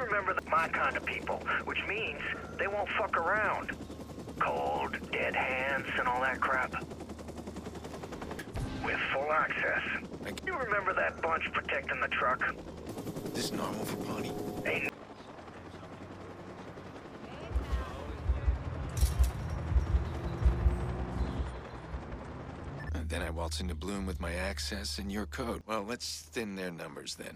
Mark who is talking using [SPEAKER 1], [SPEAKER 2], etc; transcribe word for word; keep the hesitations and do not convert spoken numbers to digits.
[SPEAKER 1] remember the, my kind of people, which means they won't fuck around. Cold, dead hands, and all that crap. With full access. You remember that bunch protecting the truck?
[SPEAKER 2] Is this normal for Bonnie?
[SPEAKER 1] Ain't
[SPEAKER 2] And then I waltz into Bloom with my access and your code. Well, let's thin their numbers then.